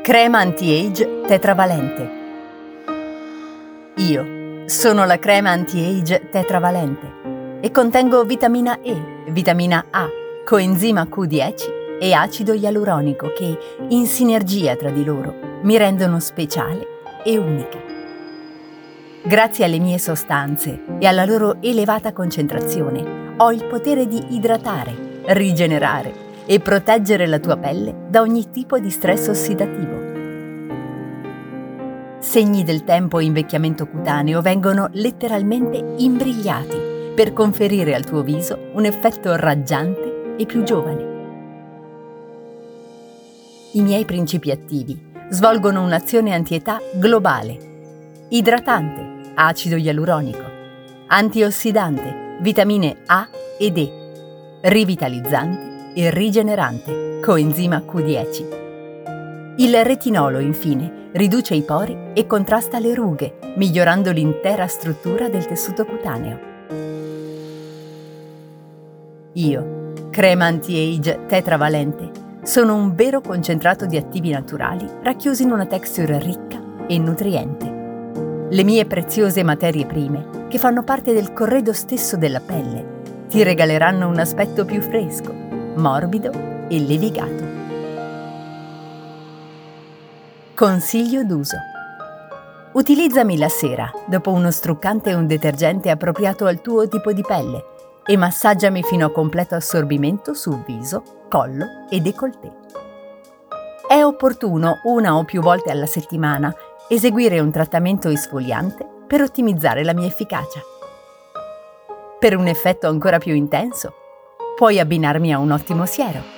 Crema anti-age tetravalente. Io sono la crema anti-age tetravalente e contengo vitamina E, vitamina A, coenzima Q10 e acido ialuronico che, in sinergia tra di loro, mi rendono speciale e unica. Grazie alle mie sostanze e alla loro elevata concentrazione, ho il potere di idratare, rigenerare e proteggere la tua pelle da ogni tipo di stress ossidativo. Segni del tempo e invecchiamento cutaneo vengono letteralmente imbrigliati per conferire al tuo viso un effetto raggiante e più giovane. I miei principi attivi svolgono un'azione antietà globale, idratante, acido ialuronico, antiossidante, vitamine A ed E, rivitalizzante e rigenerante, coenzima Q10. Il retinolo, infine, riduce i pori e contrasta le rughe, migliorando l'intera struttura del tessuto cutaneo. Io, crema anti-age tetravalente, sono un vero concentrato di attivi naturali racchiusi in una texture ricca e nutriente. Le mie preziose materie prime, che fanno parte del corredo stesso della pelle, ti regaleranno un aspetto più fresco, morbido e levigato. Consiglio d'uso. Utilizzami la sera, dopo uno struccante e un detergente appropriato al tuo tipo di pelle, e massaggiami fino a completo assorbimento su viso, collo e décolleté. È opportuno, una o più volte alla settimana, eseguire un trattamento esfoliante per ottimizzare la mia efficacia. Per un effetto ancora più intenso, puoi abbinarmi a un ottimo siero.